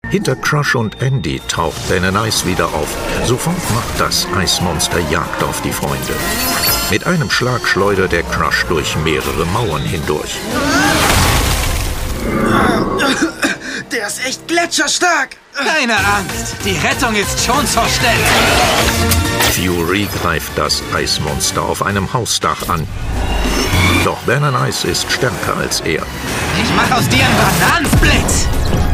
Hinter Crush und Andy taucht Ben Ice wieder auf. Sofort macht das Eismonster Jagd auf die Freunde. Mit einem Schlag schleudert der Crush durch mehrere Mauern hindurch. Der ist echt gletscherstark. Keine Angst, die Rettung ist schon zur Stelle. Fury greift das Eismonster auf einem Hausdach an. Doch Ben Ice ist stärker als er. Ich mach aus dir einen Bananensplit.